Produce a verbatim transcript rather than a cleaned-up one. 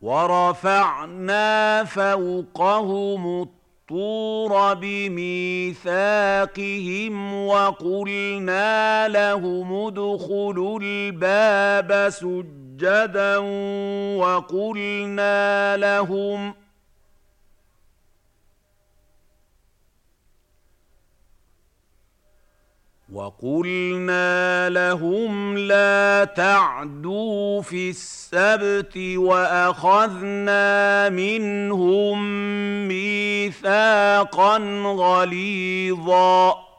وَرَفَعْنَا فَوْقَهُمُ الطُّورَ بِمِيثَاقِهِمْ وَقُلْنَا لَهُمُ ادْخُلُوا الْبَابَ سُجَّدًا وَقُلْنَا لَهُمْ وَقُلْنَا لَهُمْ لَا تَعْدُوا فِي السَّبْتِ وَأَخَذْنَا مِنْهُم مِّيثَاقًا غَلِيظًا